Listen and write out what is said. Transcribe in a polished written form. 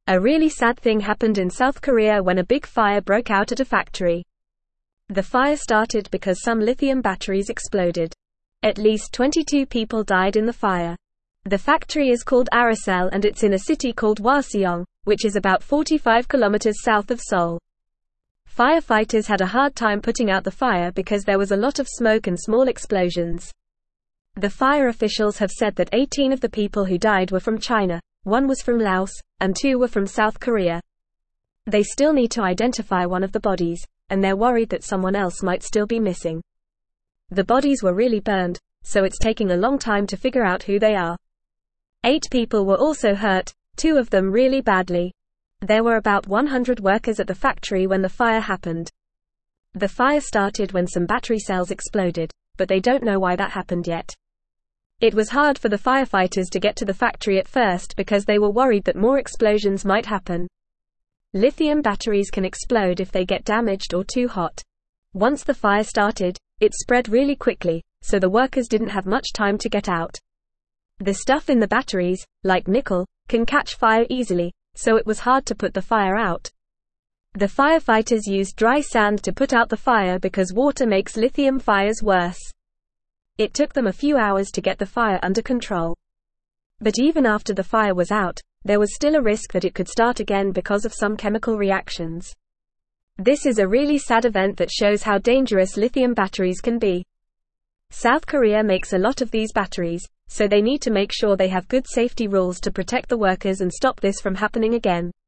A really sad thing happened in South Korea when a big fire broke out at a factory. The fire started because some lithium batteries exploded. At least 22 people died in the fire. The factory is called Aracel and it's in a city called Hwaseong, which is about 45 kilometers south of Seoul. Firefighters had a hard time putting out the fire because there was a lot of smoke and small explosions. The fire officials have said that 18 of the people who died were from China, 1 was from Laos, and 2 were from South Korea. They still need to identify one of the bodies, and they're worried that someone else might still be missing. The bodies were really burned, so it's taking a long time to figure out who they are. 8 people were also hurt, 2 of them really badly. There were about 100 workers at the factory when the fire happened. The fire started when some battery cells exploded, but they don't know why that happened yet. It was hard for the firefighters to get to the factory at first because they were worried that more explosions might happen. Lithium batteries can explode if they get damaged or too hot. Once the fire started, it spread really quickly, so the workers didn't have much time to get out. The stuff in the batteries, like nickel, can catch fire easily, so it was hard to put the fire out. The firefighters used dry sand to put out the fire because water makes lithium fires worse. It took them a few hours to get the fire under control. But even after the fire was out, there was still a risk that it could start again because of some chemical reactions. This is a really sad event that shows how dangerous lithium batteries can be. South Korea makes a lot of these batteries, so they need to make sure they have good safety rules to protect the workers and stop this from happening again.